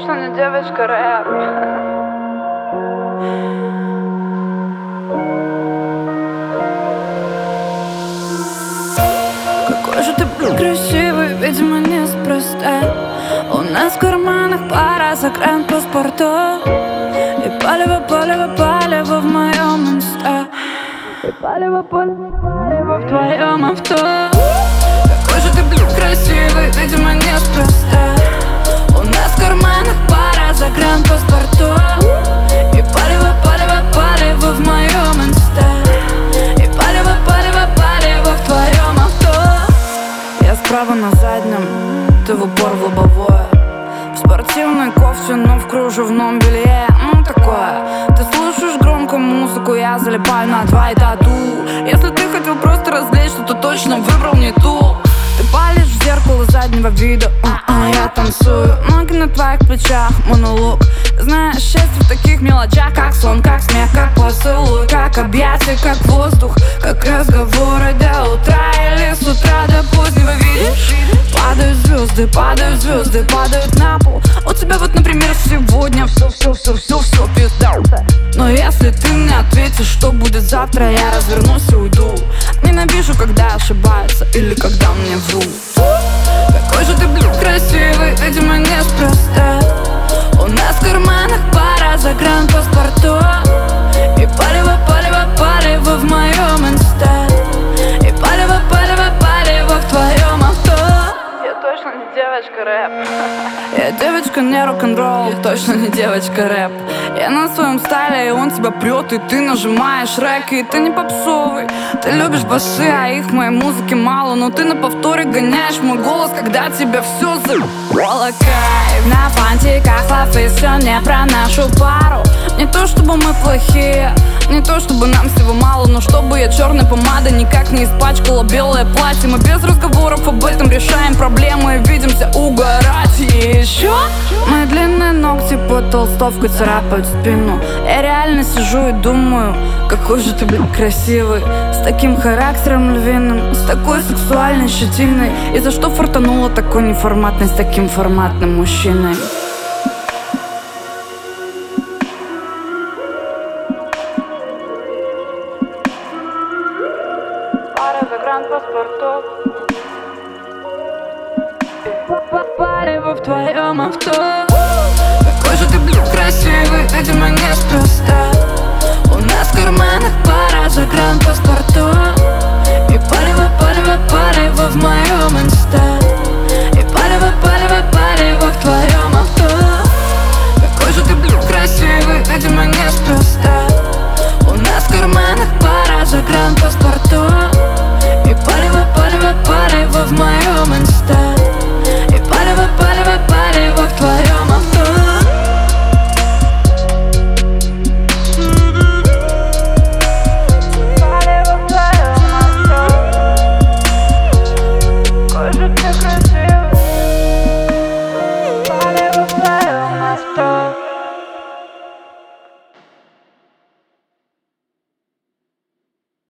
точно не девочка рэп. Какой же ты красивый, видимо, неспроста. У нас в карманах пара загранпаспортов. И палево, палево, палево в моем инста. И палево, палево, палево в твоем авто. Какой же ты красивый, видимо, неспроста. У нас в карманах пара загранпаспортов. И палево, палево, палево в моем инста. И палево, палево, палево в твоем авто. Я справа на заднем, ты в упор в лобовое. В спортивной кофте, но в кружевном белье. Ну такое. Ты слушаешь громко музыку, я залипаю на твои тату. Если ты хотел просто развлечься, то точно выбрал не ту. Ты палишь в зеркало заднего вида, я танцую. Ноги на твоих плечах, монолог. Знаешь, счастье в таких мелочах, как сон, как смех, как поцелуй, как объятия, как воздух, как разговоры до утра или с утра до позднего. Видишь? Падают звезды, падают на пол. У тебя вот, например, сегодня все пизда. Но если ты мне ответишь, что будет завтра, я развернусь и уйду. Ненавижу, когда ошибаются или когда мне врут. Какой же ты, красивый, видимо, неспроста. У нас в карманах пара загранпаспортов. И палево, палево, палево в моем инста. И палево, палево, палево в твоем авто. Я точно не девочка рэп. Я девочка не рок-н-ролл, точно не девочка рэп. Я на своем стайле, и он тебя прет, и ты нажимаешь рэк, и ты не попсовый. Ты любишь басы, а их в моей музыке мало. Но ты на повторе гоняешь мой голос, когда тебя все заебало. Кайф на фантиках, лав, и все не про нашу пару. Не то чтобы мы плохие, не то чтобы нам всего мало, но чтобы я черной помадой никак не испачкала белое платье. Мы без разговоров об этом решаем проблемы и видимся угорать. И еще мои длинные ногти под толстовкой царапают спину. Я реально сижу и думаю, какой же ты, красивый. С таким характером львиным, с такой сексуальной щетиной. И за что фартанула такой неформатной с таким форматным мужчиной? Пара загранпаспортов. Палево в твоем авто. Какой же ты, красивый, видимо, неспроста. У нас в карманах пара загранпаспортов. И палево, палево, палево в моем инста.